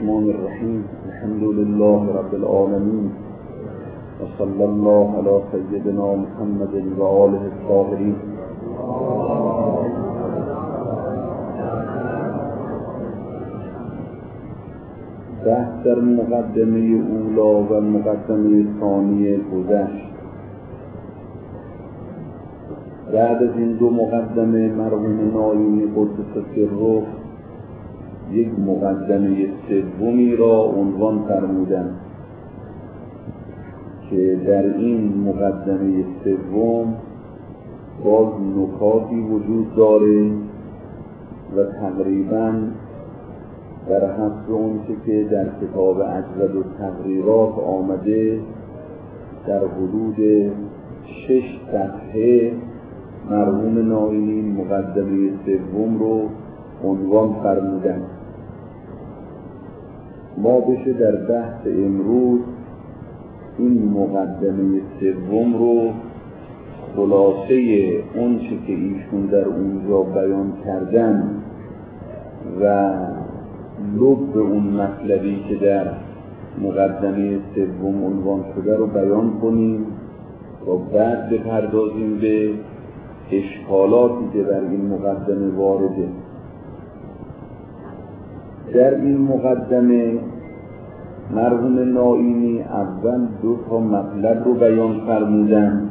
الرحمن الرحیم. الحمد لله رب العالمین و صلی الله علی سیدنا محمد و آله الطاهرین. بحث در مقدمه اولا و مقدمه ثانیه گذشت. بعد از این دو مقدمه مرحوم نایمی قدس سره یک مقدمه سومی را عنوان فرمودند که در این مقدمه سوم باز نکاتی وجود داره و تقریباً در حسب اونچه که در کتاب اجود التقریرات آمده در حدود 6 صفحه مرحوم نایمی مقدمه سوم رو عنوان فرمودند. ما بشه در بحث امروز این مقدمه سوم رو خلاصه اونچه که ایشون در اونجا بیان کردن و لب اون مطلبی که در مقدمه سوم عنوان شده رو بیان کنیم و بعد بپردازیم به اشکالاتی که در این مقدمه وارده. در این مقدمه مرحوم نایمی اول 2 مطلب رو بیان فرمودن،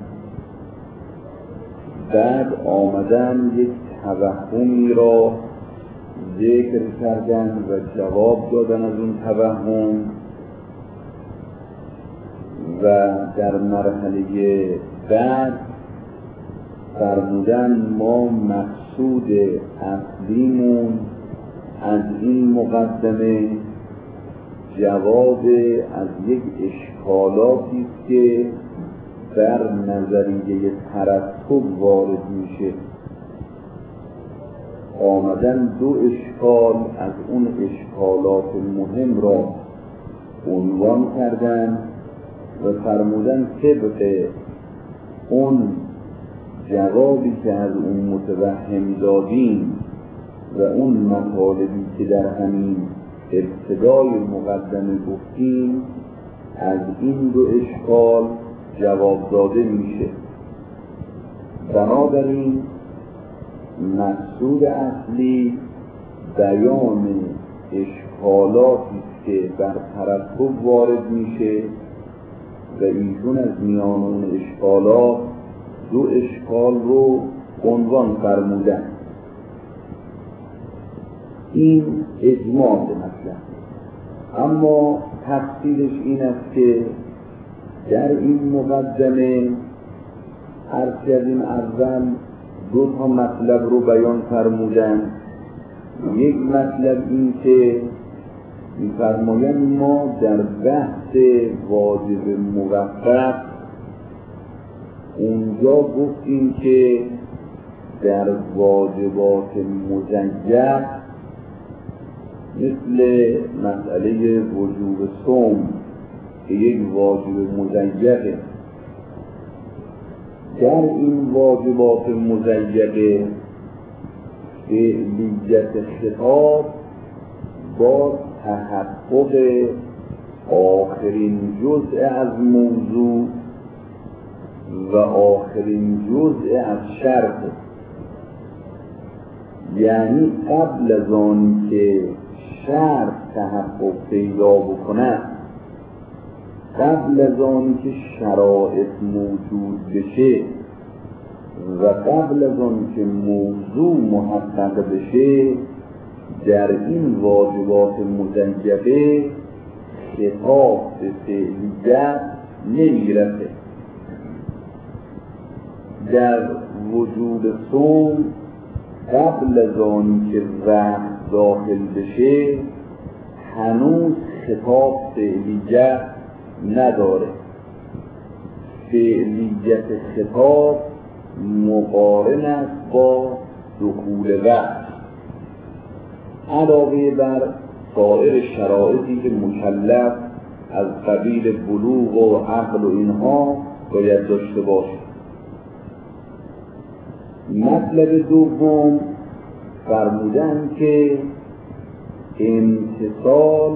بعد آمدن یک توهمی را ذکر کردن و جواب دادن از اون توهم و در مرحله بعد فرمودن ما مقصود اصلیمون از این مقدمه جواب از یک اشکالاتی که در نظریه ترتب وارد میشه. آمدن 2 اشکال از اون اشکالات مهم را عنوان کردن و فرمودن طبق اون جوابی که از اون متوهم دادیم و اون مطالبی که در همین ابتدای مقدمه گفتیم از این 2 اشکال جواب داده میشه. بنابراین مقصود اصلی بیان اشکالاتی که بر ترتب وارد میشه و ایشون از میان اون اشکالات 2 اشکال رو عنوان فرمودن. این اجمال مطلب. اما تفصیلش این است که در این مقدمه عرض کردیم اول 2 مطلب رو بیان فرمودن. یک مطلب این که می‌فرمایند ما در بحث واجب موفق اونجا گفتیم که در واجبات مزید مثل مسئله وجوب صوم که یک واجب مزیده، در این واجبات مزیده فعلیت خطاب با تحقق آخرین جزء از موضوع و آخرین جزء از شرط، یعنی قبل از آن که شرط تحقق پیدا بکنه، قبل از آن که شرایط موجود بشه و قبل از آن که موضوع محقق بشه، در این واجبات مزیده خطاب به فعلیت نمیرسه. در وجود صوم قبل از آن که وقت داخل بشه هنوز خطاب فعلیت نداره. فعلیت خطاب مقارن است با دخول وقت، علاوه بر سایر شرایطی که مکلف از قبیل بلوغ و عقل و اینها باید داشته باشه. مطلب دوم فرمودن که امتصال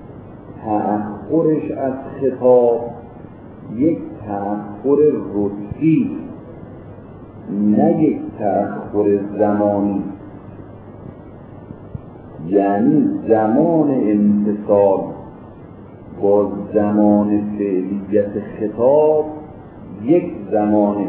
تأخرش از خطاب یک تأخر رتبی، نه یک تأخر زمانی. یعنی زمان امتصال با زمان فعلیت خطاب یک زمانه.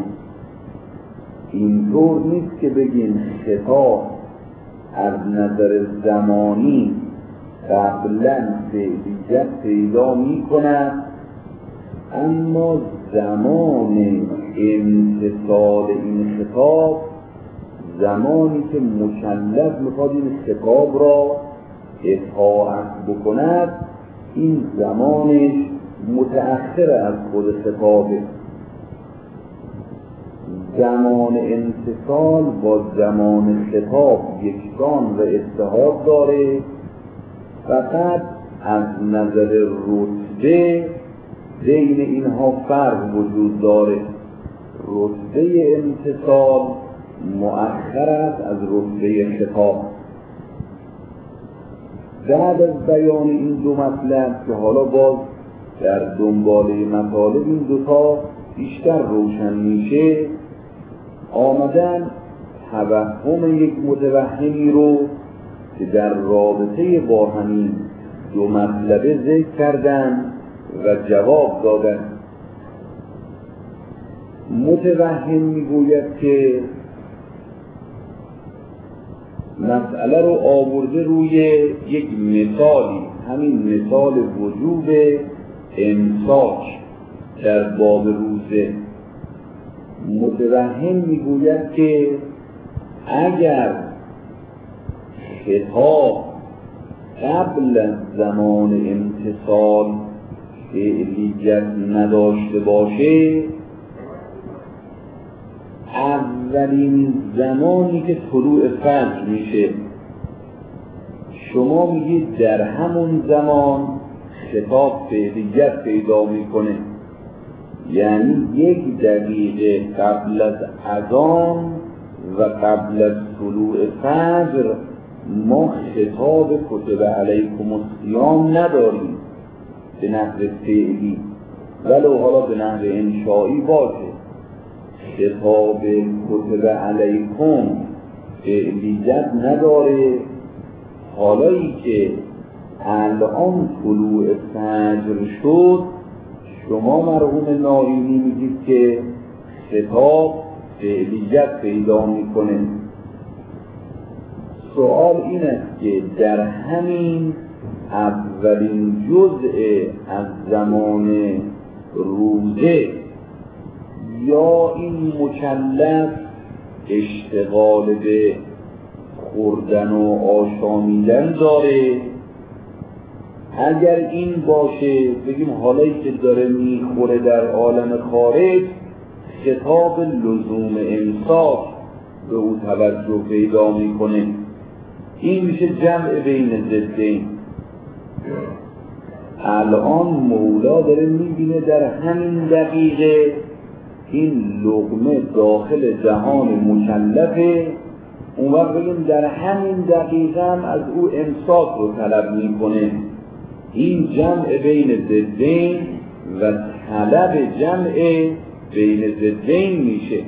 اینطور نیست که بگیم خطاب از نظر زمانی قبلا فعلیت پیدا می کند، اما زمان امتصال این خطاب، زمانی که مکلف میخواد این خطاب را اطاعت بکند، این زمانش متأخر از خود خطابه. زمان امتصال با زمان خطاب یکسان و اتحاد داره، فقط از نظر رتبه بین اینها فرق وجود داره. رتبه امتصال مؤخر است از رتبه خطاب. بعد از بیان این دو مطلب که حالا باز در دنباله مطالب این دوتا بیشتر روشن میشه، آمدن توهم یک متوهمی رو که در رابطه با همین دو مطلبه ذکر کردن و جواب دادن. متوهم میگوید که مسئله رو آورده روی یک مثالی، همین مثال وجوب امساک در باب روزه. متوهم میگوید که اگر خطاب قبل از زمان امتصال فعلیت نداشته باشه، اولین زمانی که طلوع فجر میشه، شما میگید در همون زمان خطاب فعلیت پیدا میکنه، یعنی 1 دقیقه قبل از اذان و قبل از طلوع فجر ما خطاب کتب علیکم الصیام نداریم به نحو فعلی، ولو حالا به نحو انشائی باشه. خطاب کتب علیکم فعلیت نداره، حالایی که الان طلوع فجر شد شما مرحوم نائینی میگید که خطاب فعلیت پیدا میکنه. سوال این است که در همین اولین جزء از زمان روزه یا این مکلف اشتغال به خوردن و آشامیدن داره؟ اگر این باشه بگیم حالایی که داره میخوره در عالم خارج خطاب لزوم امساک به او توجه پیدا میکنه. این میشه جمع بین ضدین. الان مولا داره میبینه در همین دقیقه این لقمه داخل دهان مکلفه، اون وقت بگیم در همین دقیقه هم از او امساک رو طلب میکنه. این جمع بین ضدین و طلب جمع بین ضدین میشه.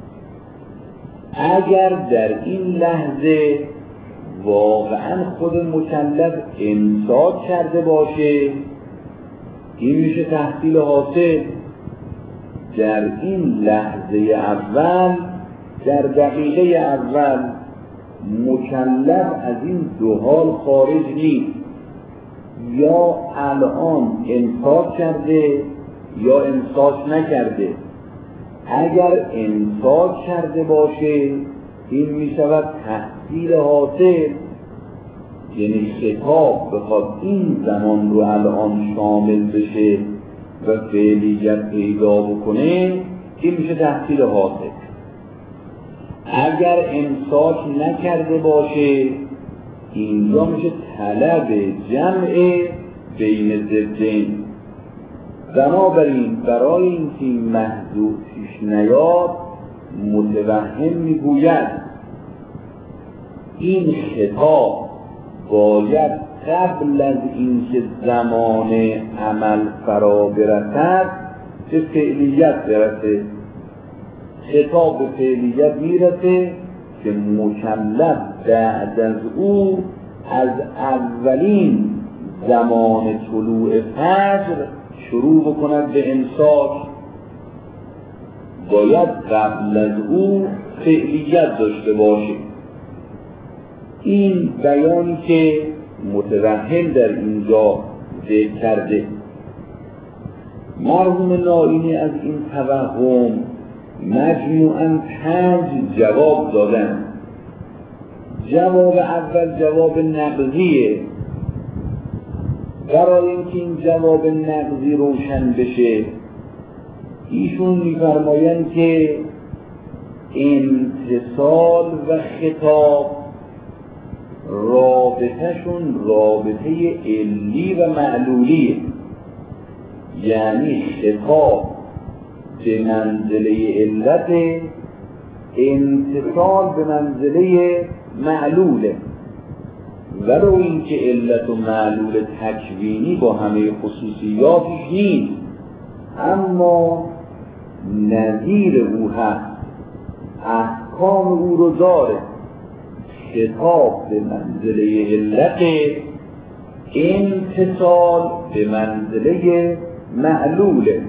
اگر در این لحظه واقعا خود مکلف امساک کرده باشه این میشه تحصیل حاصل. در این لحظه اول، در دقیقه اول مکلف از این دو حال خارج نیست، یا الان امساک کرده یا امساک نکرده. اگر امساک کرده باشه این میشود تحصیل حاصل، یعنی خطاب بخواد این زمان رو الان شامل بشه و فعلیت پیدا بکنه این میشه تحصیل حاصل. اگر امساک نکرده باشه اینجا میشه طلب جمع بین ضدین. بنابراین برای اینکه این محذوف پیش نیاد متوهم میگوید این خطاب باید قبل از اینکه زمان عمل فرا برسد به فعلیت برسه. خطاب به فعلیت میرسه که مکلف بعد از او از اولین زمان طلوع فجر شروع بکند به امساک. باید قبل از او فعلیت داشته باشه. این بیانی که متوهم در اینجا ذکر کرده. مرحوم نائینی از این توهم مجموعاً 5 جواب دادن. جواب اول جواب نقضیه. برای اینکه این جواب نقضی روشن بشه ایشون می‌فرمایند که امتصال و خطاب رابطه‌شون رابطه علی و معلولیه. یعنی خطاب به منزله علت، امتصال به منزله معلوله. ولو اینکه علت و معلول تکوینی با همه خصوصیاتش نیست، اما نظیر او هست، احکام او رو داره. خطاب به منزله علت، امتصال به منزله معلوله.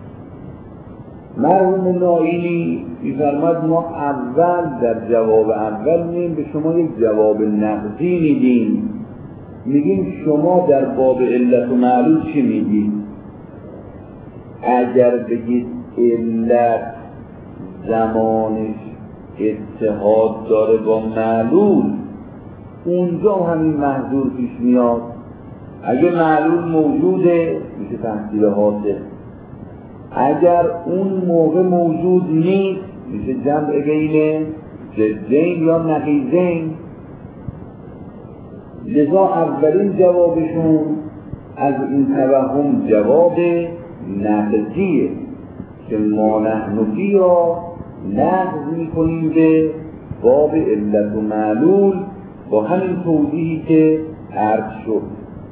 مرحوم نائینی می‌فرماید ما اول در جواب اول میگیم به شما یک جواب نقضی میدیم. میگیم شما در باب علت و معلول چی میگید؟ اگر بگید علت زمانش اتحاد داره با معلول، اونجا همین محظور پیش میاد. اگه معلول موجوده میشه تحصیل حاصل، اگر اون موقع موجود نیست میشه جمع بین ضدین یا نقیضین. لذا اولین جوابشون از این توهم جواب نقضیه که ما نحن فیها نقض میکنیم به باب علت و معلول با همین توضیحی که عرض شد.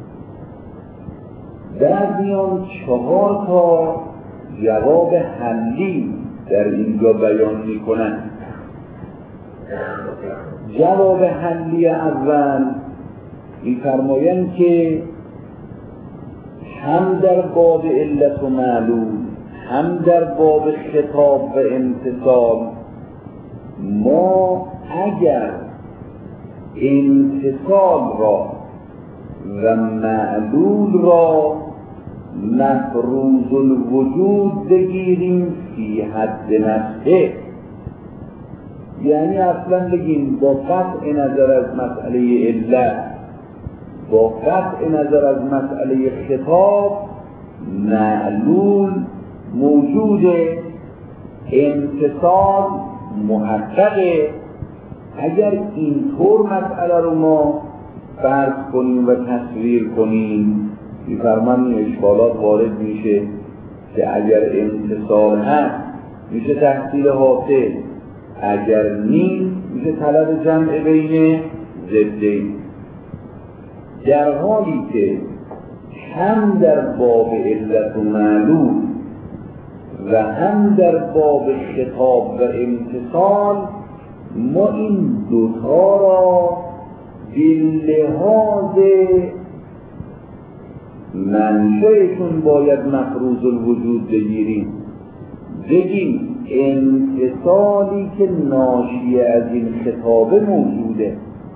در میان 4 تا جواب حلی در اینجا بیان میکنن. جواب حلی اول می‌فرمایند که هم در باب علت و معلول هم در باب خطاب و امتصال ما اگر امتصال را و معلول را مفروض الوجود بگیریم فی حد نفسه، یعنی اصلا بگیم با قطع نظر از مسئله علت، با قطع نظر از مسئله خطاب، معلول موجوده، امتصال محققه. اگر اینطور مسئله رو ما فرض کنیم و تصویر کنیم، می‌فرمایند این اشکالات وارد میشه که اگر امتصال هست میشه تحصیل حاصل، اگر نیست میشه طلب جمع بین ضدین. در حالی که هم در باب علت و معلول و هم در باب خطاب و امتصال ما این دوتا را باللحاظ منشأشون باید مفروض الوجود بگیریم. بگیم امتصالی که ناشی از این خطابه موجوده،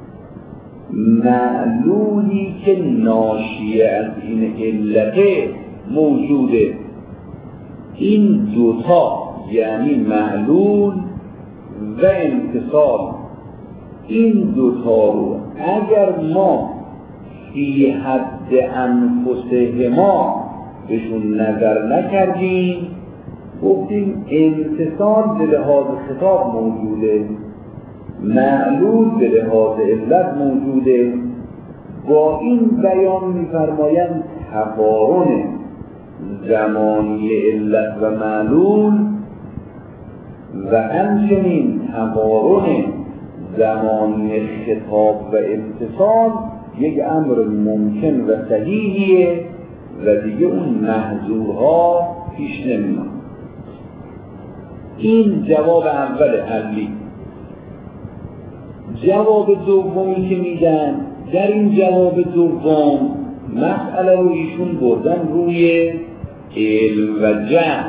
معلولی که ناشی از این علته موجوده. این دوتا یعنی معلول و امتصال، این دوتا رو اگر ما فی حد انفسهما بهشون نظر نکردیم، گفتیم امتصال به لحاظ خطاب موجوده، معلول به لحاظ علت موجوده، با این بیان می‌فرمایند تقارن زمانی علت و معلول و همچنین تقارن زمانی خطاب و امتصال یک امر ممکن و صحیحیه و دیگه اون محظورها پیش نمیاد. این جواب اول حلی. جواب دومی که میدن، در این جواب دوم مسئله رو ایشون بردن روی علم و جهل.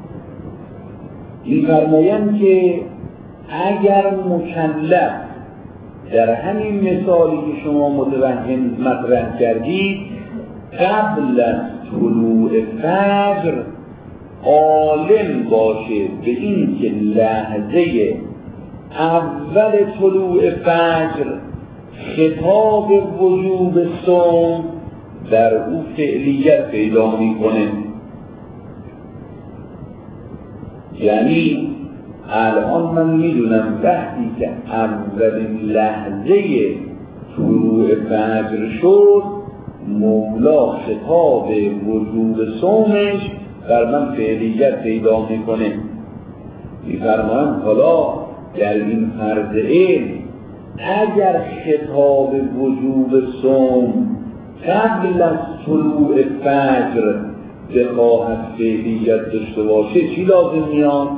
می‌فرمایند که اگر مکلف در همین مثالی که شما متوهم مطرح کردید قبل از طلوع فجر عالم باشه به این که لحظه اول طلوع فجر خطاب وجوب صوم در او فعلیت پیدا میکنه. یعنی الان من میدونم وقتی که اولین لحظه طلوع فجر شد مولا خطاب وجوب صومش در من فعلیت پیدا میکنه. میفرمایند حالا در این فرض علم اگر خطاب وجوب صوم قبل از طلوع فجر بخواهد فعلیت داشته باشه چی لازم میاد؟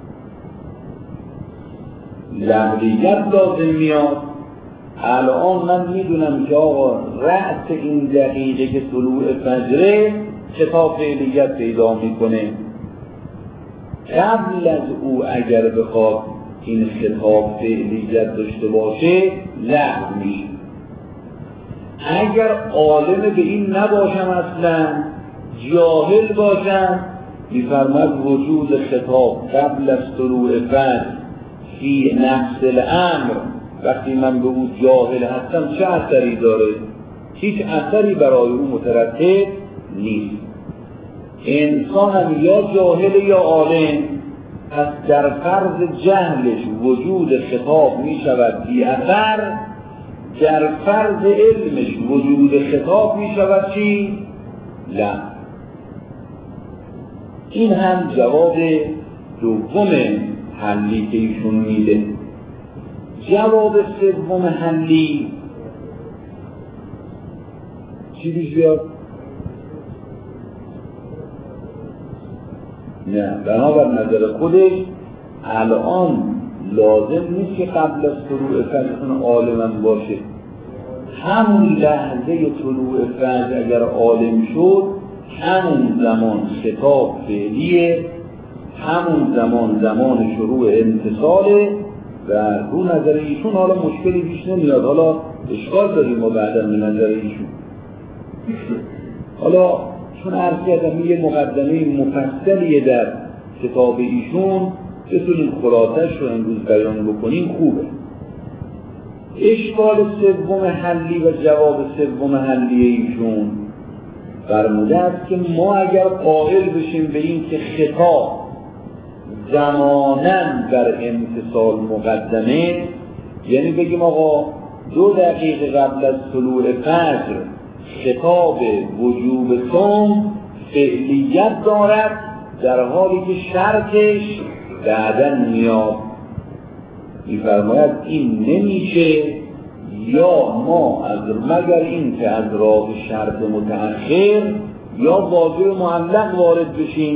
لغویت لازم میاد. الان من میدونم که آقا رأس این دقیقه که طلوع فجره خطاب فعلیت پیدا میکنه. قبل از او اگر بخواد این خطاب فعلیت داشته باشه لغو میشه. اگر عالم به این نباشم اصلا جاهل باشم میفرماد وجود خطاب قبل از طلوع فجر فی نفس الامر وقتی من به او جاهل هستم چه اثری داره؟ هیچ اثری برای او مترتب نیست. انسان هم یا جاهل یا عالم، پس در فرض جهلش وجود خطاب می شود بی اثر، در فرض علمش وجود خطاب می شود چی؟ لا. این هم جواب دوم حلی که ایشون میده. جواب سوم حلی چی پیش بیاد؟ نه، بنابر نظر خودش الان لازم نیست که قبل از طلوع فجر عالم باشه. همون لحظه طلوع فجر اگر عالم شد همون زمان خطاب فعلیه، همون زمان شروع انتصاله و رو نظر ایشون حالا مشکلی پیش نمیاد. حالا اشکال داریم ما بعدا به نظر ایشون. حالا چون عرض کردم یه مقدمه مفصلیه در کتاب ایشون بتونیم خلاصش رو امروز بیان بکنیم خوبه. اشکال سوم حلی و جواب سوم حلی ایشون فرموده است که ما اگر قائل بشیم به این که خطاب زماناً بر امتصال مقدمه، یعنی بگیم آقا 2 دقیقه قبل از طلوع فجر خطاب وجوب صوم فعلیت دارد در حالی که شرطش بعداً میاد، می‌فرماید این نمیشه یا ما از مگر این که از راه شرط متأخر یا واجب معلق وارد بشیم.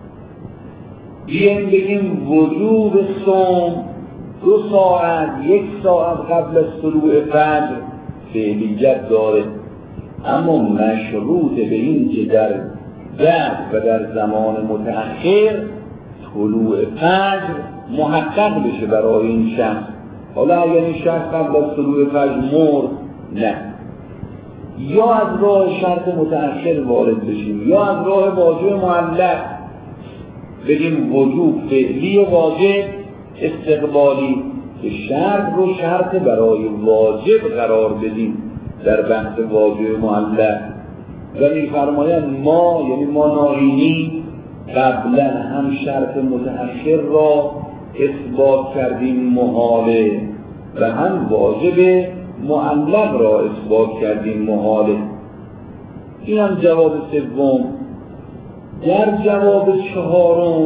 بیایم بگیم وجوب صوم 2 ساعت 1 ساعت قبل از طلوع فجر فعلیت داره، اما مشروط به این که در بعد و در زمان متأخر طلوع فجر محقق بشه برای این شخص. حالا اگر این شخص قبل از طلوع فجر مرد، نه، یا از راه شرط متأخر وارد بشیم یا از راه واجب معلق بگیم وجوب فعلی واجب استقبالی که شرط رو شرط برای واجب قرار بدیم در بحث واجب معلق. و می‌فرمایند ما یعنی ما ناینی قبلا هم شرط متأخر را اثبات کردیم محاله و هم واجب معلق را اثبات کردیم محاله. این هم جواب سوم. در جواب چهارم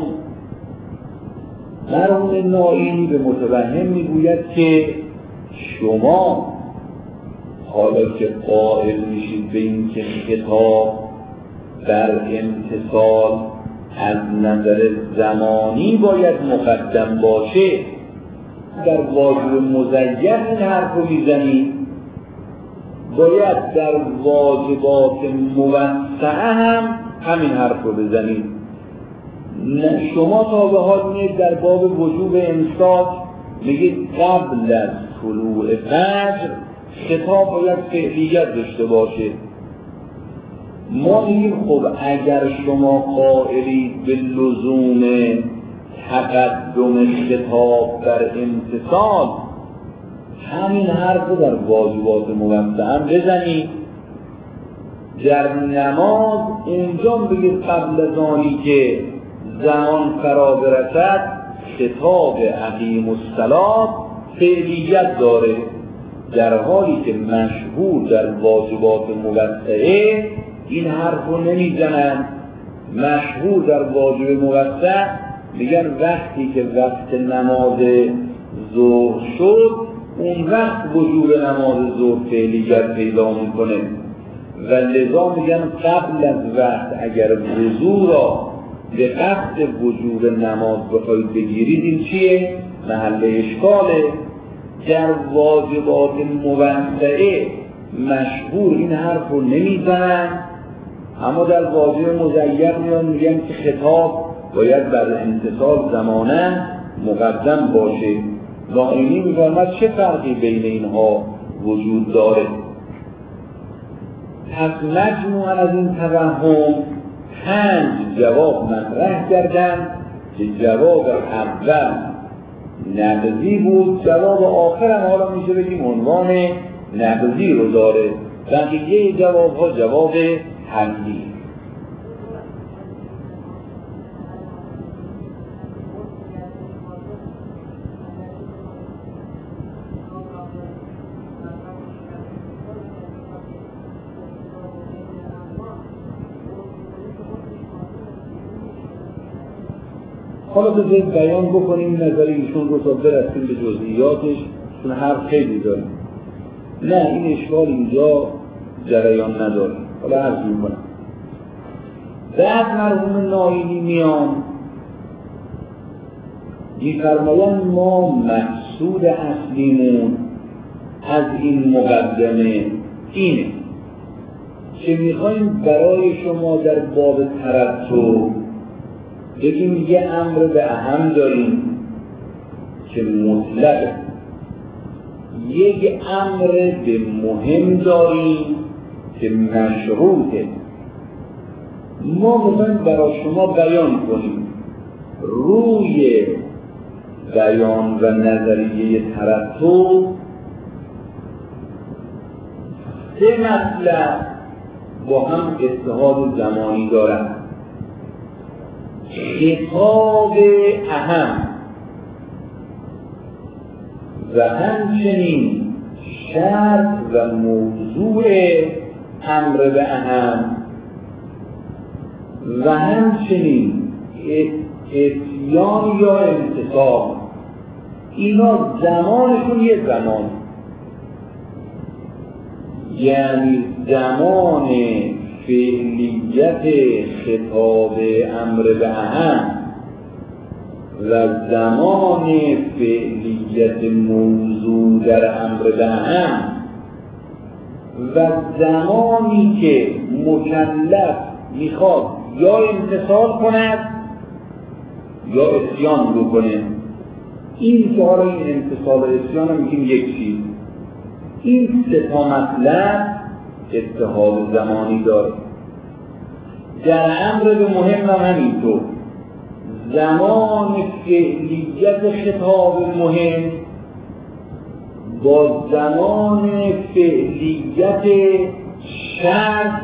مرحوم ناینی به متوهم میگوید که شما حالا که قائل میشید به این که خطاب در امتثال از نظر زمانی باید مقدم باشه، در واجب مزین این حرف رو میزنید، باید در واجبات موسعه هم همین حرف رو بزنید. شما تا به حال میید در باب وجوب امساک میگید قبل از طلوع فجر خطاب باید فعلیت داشته باشه. ما میگیم خب اگر شما قائلید به لزوم تقدم خطاب در امتثال، همین حرف رو در واجبات موسعه هم بزنید. در نماز اونجا بگید قبل از آنی که زمان فرا برسد خطاب اقیم الصلاة فعلیت داره، در حالی که مشهور در واجبات موسعه این حرف رو نمیزنن. مشهور در واجب موسع میگن وقتی که وقت نماز ظهر شد اون وقت وجوب نماز ظهر فعلیت پیدا میکنه و لذا میگن قبل از وقت اگر وضو را به قصد وجوب نماز بخواید بگیرید این چیه؟ محل اشکاله. در واجبات موسعه مشهور این حرف رو نمیزنن، اما در واجب مزین میگن که خطاب باید بر امتثال زمانه مقدم باشه. نائینی میفرماید چه فرقی بین اینها وجود داره؟ پس مجموعاً از این توهم 5 جواب مطرح کردن که جواب اول نقضی بود، جواب آخر هم حالا میشه بگیم عنوان نقضی رو داره، بقیه جواب ها جواب حملی. حالا بذارید بیان بکنیم نظر ایشون رو تا برسیم به جزئیاتش، چون حرف خیلی داریم. نه این اشکال اینجا جریان نداره. حالا عرض میکنم. بعد مرحوم نائینی میان میفرمایند ما مقصود اصلیمون از این مقدمه اینه که میخوایم برای شما در باب ترتب بگیم یه امر به اهم داریم که مطلق، یک امر به مهم داریم که مشروطه. ما میخوایم برای شما بیان کنیم روی بیان و نظریه ترتب 3 مطلب با هم اتحاد زمانی دارند. خطاب اهم و همچنین شرط و موضوع امر به اهم و همچنین اتیان یا امتثال، اینا زمانشون یه زمان، یعنی زمان فعلیت خطاب امر به اهم و زمان فعلیت موضوع در امر به اهم و زمانی که مکلف میخواد یا امتثال کند یا عصیان بکنه. این که حالا این امتثال و عصیان هم میگیم یک چیز. این 3 مطلب اتحاد زمانی داره. در امر به مهم هم همینطور، زمان فعلیت خطاب مهم با زمان فعلیت شرط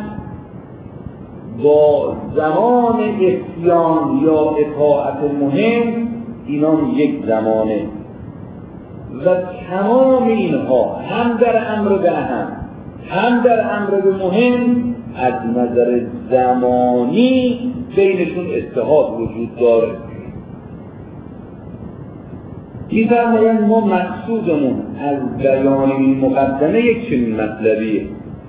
با زمان عصیان یا اطاعت مهم، اینا یک زمانه و تمام اینها هم در امر به اهم هم در امر به مهم از نظر زمانی بینشون اتحاد وجود داره. می‌فرمایند ما مقصودمون از بیان این مقدمه یک چنین مطلبیه.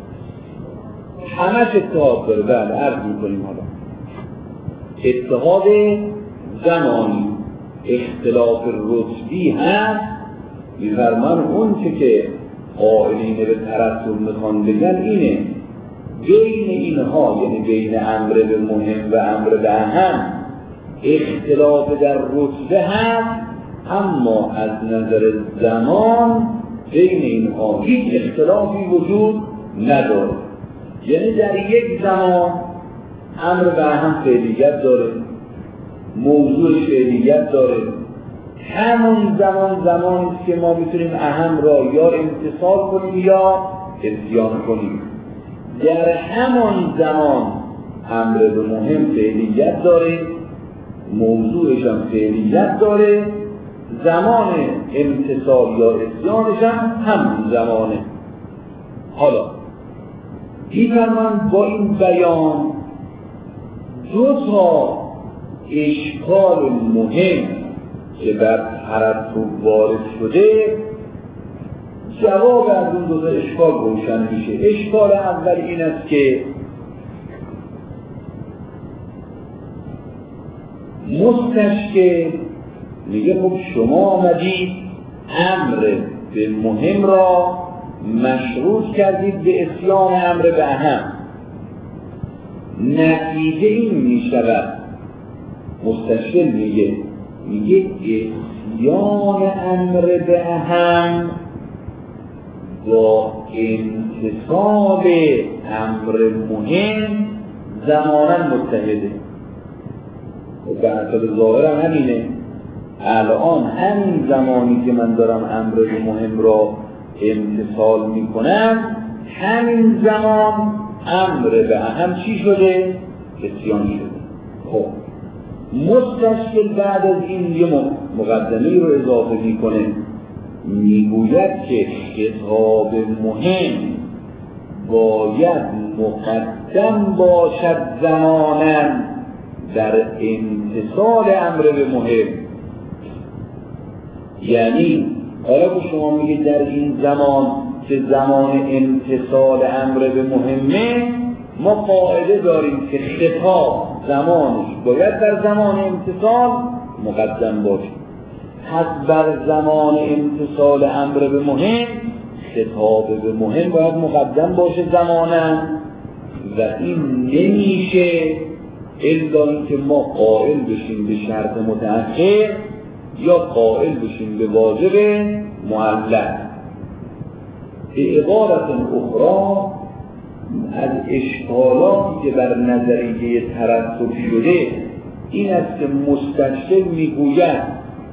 همش اتحاد داره. بله عرض می‌کنیم حالا اتحاد زمانی، اختلاف رتبی هست. می‌فرمایند اون که قائلین به ترتب میخوان بگن اینه بین اینها، یعنی بین امر به مهم و امر به اهم اختلاف در رتبه هست، اما از نظر زمان بین اینها هیچ اختلافی وجود نداره. یعنی در یک زمان امر به اهم فعلیت داره، موضوع فعلیت داره. همون زمانی که ما میتونیم اهم را یا امتثال کنیم یا عصیان کنیم. در همان زمان امر به مهم فعلیت داره، موضوعش هم فعلیت داره، زمان امتثال یا عصیانش هم همون زمانه. حالا می‌فرمایند با این بیان دو تا اشکال مهم که بر ترتب وارد شده جواب از اون دو تا اشکال روشن میشه. اشکال اول این است که مستشکل میگه خب شما آمدید امر به مهم را مشروط کردید به عصیان امر به اهم. نتیجه این میشود، مستشکل میگه عصیان امر به اهم با امتثال امر مهم زمانا متحده. و به اصل ظاهر همینه. الان همین زمانی که من دارم امر به مهم را امتثال میکنم، همین زمان امر به اهم چی شده؟ عصیان شده. خب مستشکل بعد از این یه مقدمه رو اضافه میکنه، میگوید که خطاب مهم باید مقدم باشد زمانا در امتثال امر به مهم. یعنی حالا که شما میگید در این زمان که زمان امتثال امر به مهمه، ما قاعده داریم که خطاب زمانش باید در زمان امتثال مقدم باشه. پس بر زمان امتثال امر به مهم خطاب به مهم باید مقدم باشه زمانا، و این نمیشه الا اینکه ما قائل بشیم به شرط متأخر یا قائل بشیم به واجب معلق. به عبارت اخرى از اشکالاتی که بر نظریه ترتب شده این است که مستشکل میگوید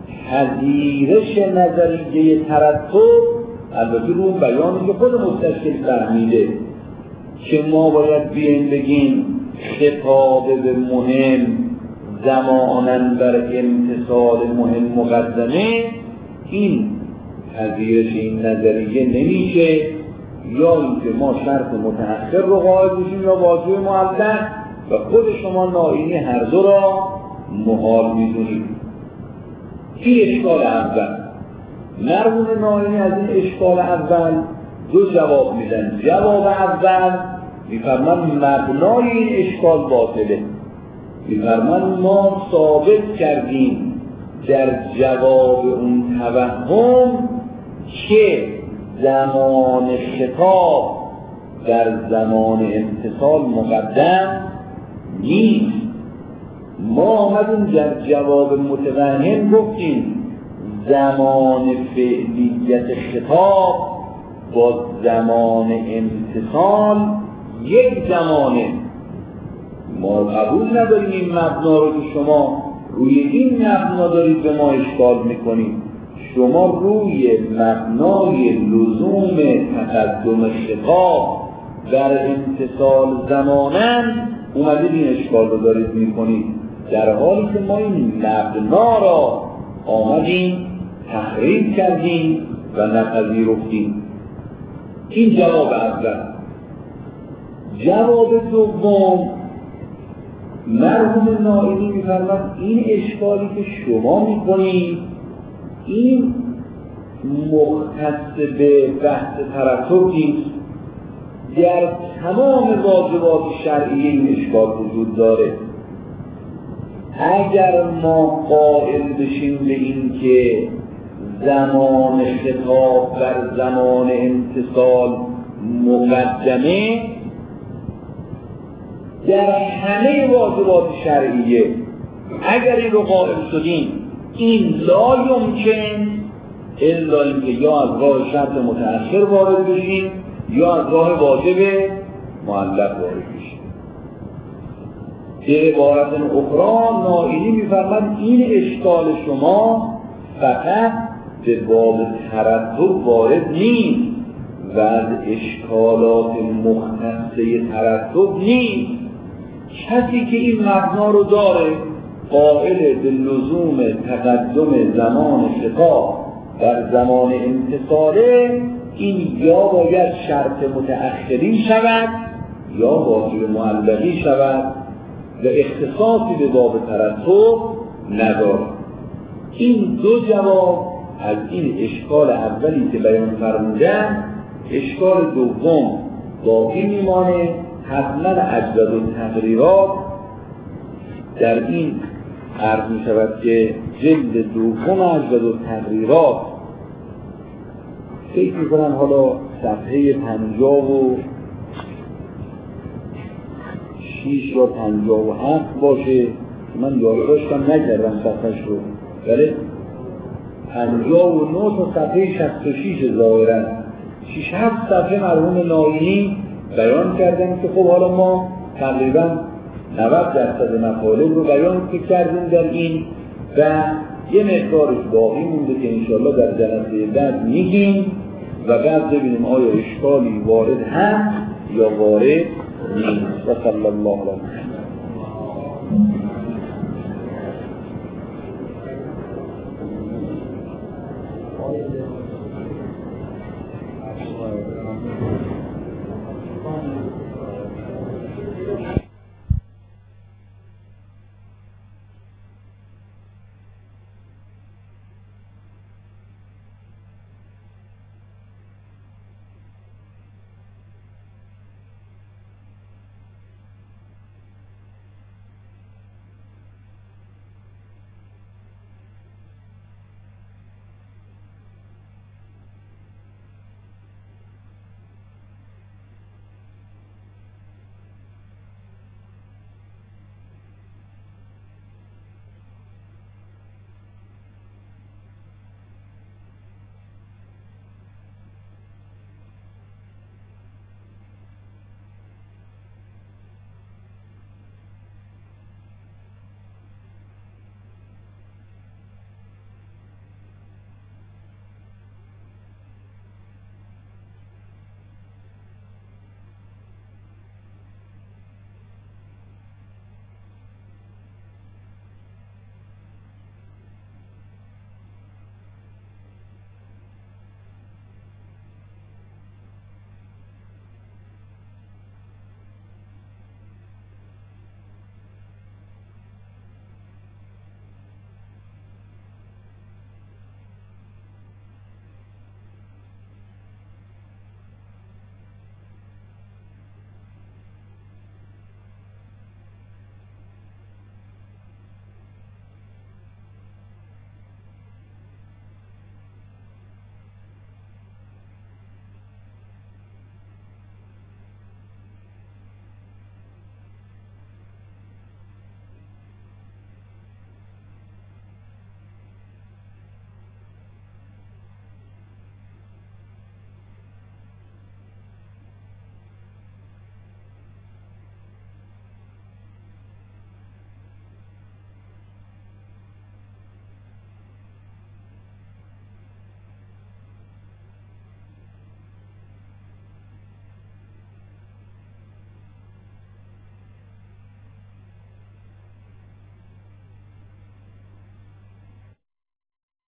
پذیرش نظریه ترتب، البته رو بیانی که خود مستشکل فهمیده که ما باید بیایم بگیم خطاب به مهم زمانا بر امتثال مهم مقدمه، این پذیرش این نظریه نمیشه، یا اینکه ما شرط متأخر رو قائل بشیم یا واجب معلق، و خود شما ناینی هر دو را محال میدونید. این اشکال اول. مرحوم ناینی از این اشکال اول دو جواب میدن. جواب اول میفرمان مبنای این اشکال باطله. میفرمان ما ثابت کردیم در جواب اون توهم که زمان خطاب در زمان امتثال مقدم نیست. ما آمدیم در جواب متوهم گفتیم زمان فعلیت خطاب با زمان امتثال یک زمانه. ما قبول نداریم این مبنا رو که شما روی این مبنا دارید به ما اشکال میکنید. شما روی مبنای لزوم تقدم خطاب در امتثال زمانا اومدید این اشکال رو دارید میکنید، در حالی که ما این مبنا را آمدیم تحریف کردیم و نپذیرفتیم. این جواب اول. جواب دوم، مرحوم ناینی می‌فرماید این اشکالی که شما می‌کنید این مختص به بحث ترتب نیست. در تمام واجبات شرعی این اشکال وجود داره. اگر ما قائل بشیم به این که زمان خطاب بر زمان امتصال مقدمه در همه واجبات شرعیه، اگر این رو قائل شدیم این لا یمکن الا اینکه یا از راه شرط متأخر وارد بشیم یا از راه واجب معلق وارد بشیم. به عبارت اخرى نائینی می‌فرماید این اشکال شما فقط به باب ترتب وارد نیست و از اشکالات مختصه ترتب نیست. کسی که این مبنا رو داره قائل به لزوم تقدم زمان خطاب در زمان امتصاله، این یا باید شرط متأخری شود یا واجب معلقی شود و اختصاصی به باب ترتب نداره. این دو جواب از این اشکال اولی که بیان فرمودن، اشکال دوم باقی میمانه. حتما اجزا و تقریرات در این عرض می شود که جلد دوم اجزا و تقریرات فکر می کنم حالا صفحه 56 یا 57 باشه، من یادداشتم نکردم صفحهش رو، ولی 59 تا صفحه 66 ظاهرا 6-7 صفحه مرحوم نائینی بیان کردن که خب حالا ما تقریبا 90% مطالب رو بیان کردیم در این و یه مقدارش باقی مونده که انشاءالله در جلسه بعد میگیم و بعد ببینیم آیا اشکالی وارد هم یا وارد نیست. و صلی الله علیه وسلم.